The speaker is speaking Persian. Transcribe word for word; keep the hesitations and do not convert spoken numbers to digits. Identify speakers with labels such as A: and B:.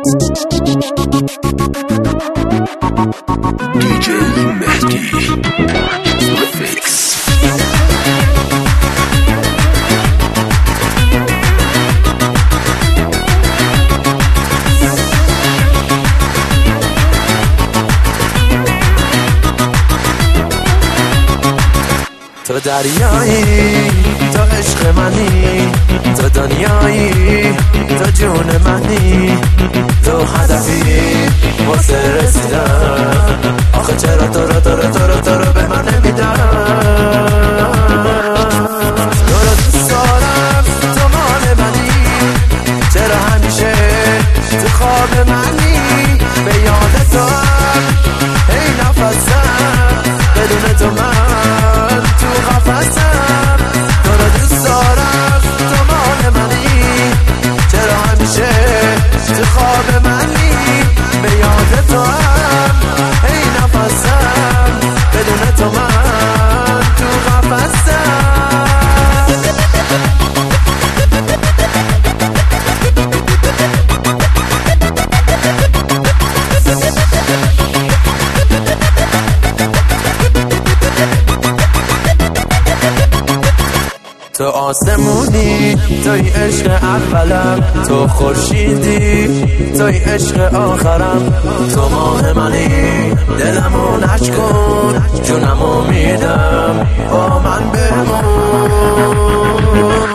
A: دی جی مهدی فیکس.
B: تو دریایی، تو عشق منی، تو دنیایی، تو جون منی، تو هدفی واسه رسیدن. آخه چرا تو رو تو رو تو رو تو رو به من نمیدن؟ تو رو دوست دارم، تو مال منی، چرا همیشه تو خواب منی؟ به یاد تو هم هی نفسم، بدون تو من تو قفسم. تو رو دوست دارم، تو مال منی، چرا همیشه تو خواب منی؟ به یاد تو هم هی نفسم، بدون تو من تو قفسم. تو آسمونی، توی عشق اولم، تو خورشیدی، توی عشق آخرم. تو ماه منی، دلمو نچ کن، جونمو میدم، با من بمون.